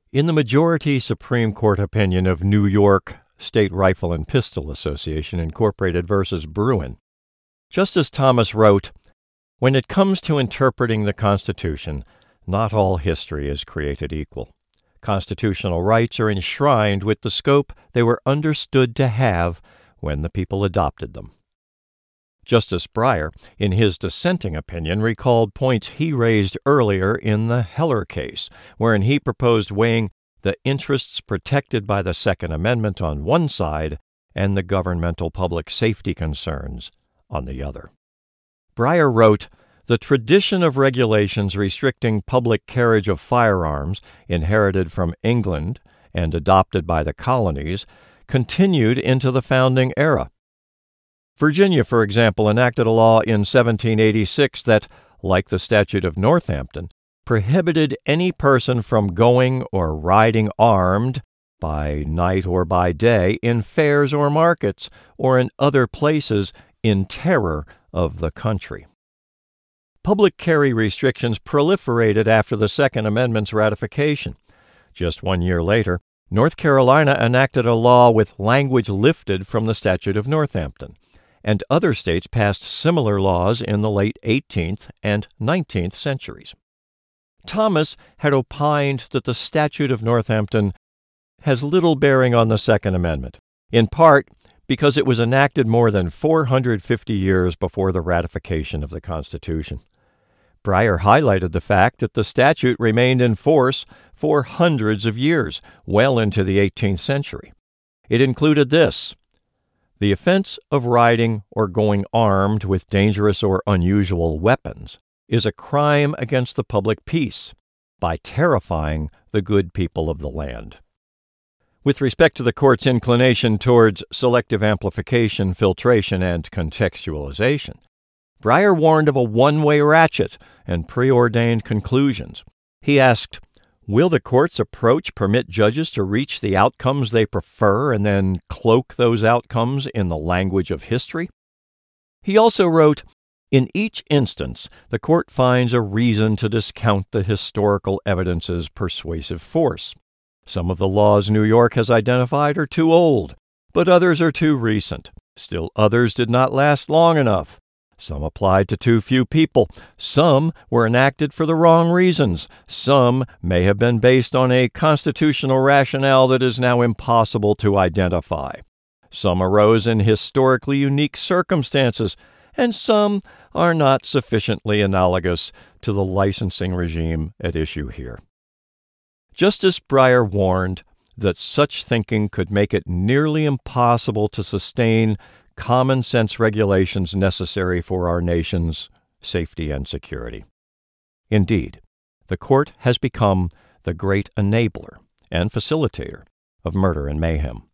In the majority Supreme Court opinion of New York State Rifle and Pistol Association Incorporated versus Bruin, Justice Thomas wrote, "When it comes to interpreting the Constitution, not all history is created equal. Constitutional rights are enshrined with the scope they were understood to have when the people adopted them." Justice Breyer, in his dissenting opinion, recalled points he raised earlier in the Heller case, wherein he proposed weighing the interests protected by the Second Amendment on one side and the governmental public safety concerns on the other. Breyer wrote, "The tradition of regulations restricting public carriage of firearms, inherited from England and adopted by the colonies, continued into the founding era. Virginia, for example, enacted a law in 1786 that, like the Statute of Northampton, prohibited any person from going or riding armed, by night or by day, in fairs or markets, or in other places in terror of the country." Public carry restrictions proliferated after the Second Amendment's ratification. Just 1 year later, North Carolina enacted a law with language lifted from the Statute of Northampton, and other states passed similar laws in the late 18th and 19th centuries. Thomas had opined that the Statute of Northampton has little bearing on the Second Amendment, in part because it was enacted more than 450 years before the ratification of the Constitution. Breyer highlighted the fact that the statute remained in force for hundreds of years, well into the 18th century. It included this: "The offense of riding or going armed with dangerous or unusual weapons is a crime against the public peace by terrifying the good people of the land." With respect to the court's inclination towards selective amplification, filtration, and contextualization, Breyer warned of a one-way ratchet and preordained conclusions. He asked, "Will the court's approach permit judges to reach the outcomes they prefer and then cloak those outcomes in the language of history?" He also wrote, "In each instance, the court finds a reason to discount the historical evidence's persuasive force. Some of the laws New York has identified are too old, but others are too recent. Still others did not last long enough. Some applied to too few people. Some were enacted for the wrong reasons. Some may have been based on a constitutional rationale that is now impossible to identify. Some arose in historically unique circumstances, and some are not sufficiently analogous to the licensing regime at issue here." Justice Breyer warned that such thinking could make it nearly impossible to sustain common-sense regulations necessary for our nation's safety and security. Indeed, the court has become the great enabler and facilitator of murder and mayhem.